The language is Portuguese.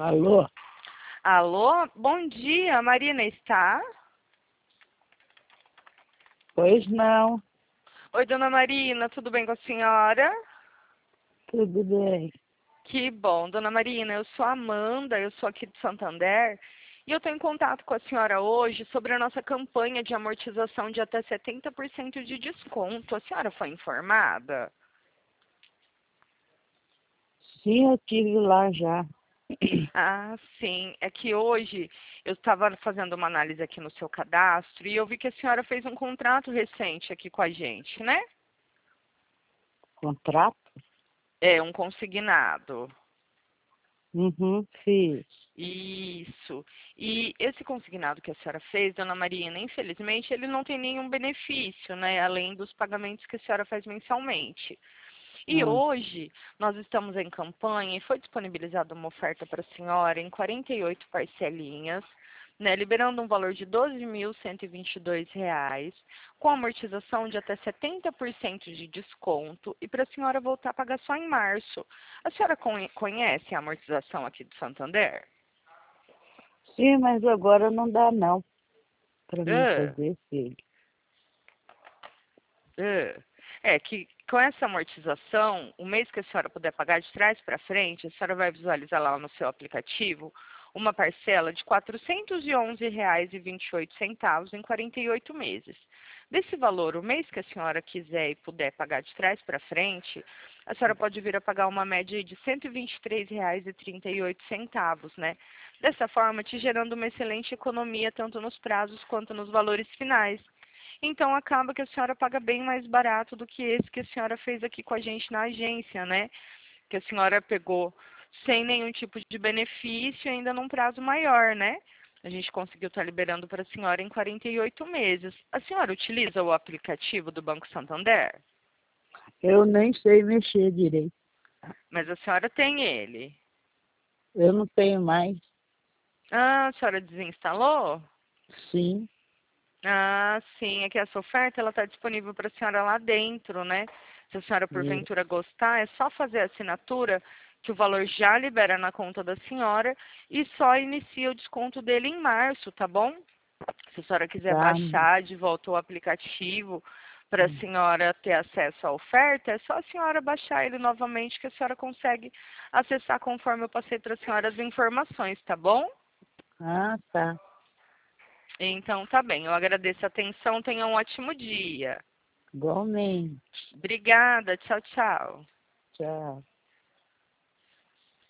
Alô? Alô, bom dia, a Marina está? Pois não, Oi, dona Marina, tudo bem com a senhora? tudo bem. Que bom, dona Marina, eu sou a Amanda, eu sou aqui de Santander e eu estou em contato com a senhora hoje sobre a nossa campanha de amortização de até 70% de desconto. A senhora foi informada? Sim, eu tive lá já. Ah, sim. É que hoje eu estava fazendo uma análise aqui no seu cadastro e eu vi que a senhora fez um contrato recente aqui com a gente, né? Contrato? É, um consignado. Uhum, fiz. Isso. E esse consignado que a senhora fez, dona Marina, infelizmente ele não tem nenhum benefício, né? Além dos pagamentos que a senhora faz mensalmente. E Hum. hoje nós estamos em campanha e foi disponibilizada uma oferta para a senhora em 48 parcelinhas, né, liberando um valor de R$ 12.122, com amortização de até 70% de desconto e para a senhora voltar a pagar só em março. A senhora conhece a amortização aqui do Santander? Sim, mas agora não dá não para mim Ah, fazer, filho. ah. É que com essa amortização, o mês que a senhora puder pagar de trás para frente, a senhora vai visualizar lá no seu aplicativo uma parcela de R$ 411,28 em 48 meses. Desse valor, o mês que a senhora quiser e puder pagar de trás para frente, a senhora pode vir a pagar uma média de R$ 123,38, né? Dessa forma, te gerando uma excelente economia tanto nos prazos quanto nos valores finais. Então acaba que a senhora paga bem mais barato do que esse que a senhora fez aqui com a gente na agência, né? Que a senhora pegou sem nenhum tipo de benefício e ainda num prazo maior, né? A gente conseguiu estar liberando para a senhora em 48 meses. A senhora utiliza o aplicativo do Banco Santander? Eu nem sei mexer direito. Mas a senhora tem ele. Eu não tenho mais. Ah, a senhora desinstalou? Sim. Ah, sim, é que essa oferta ela está disponível para a senhora lá dentro, né? Se a senhora E- porventura gostar, é só fazer a assinatura que o valor já libera na conta da senhora e só inicia o desconto dele em março, tá bom? Se a senhora quiser Tá. baixar de volta o aplicativo para a senhora ter acesso à oferta, é só a senhora baixar ele novamente que a senhora consegue acessar conforme eu passei para a senhora as informações, tá bom? Ah, tá. Então tá bem, eu agradeço a atenção, tenha um ótimo dia. Igualmente. Obrigada, tchau, tchau. Tchau.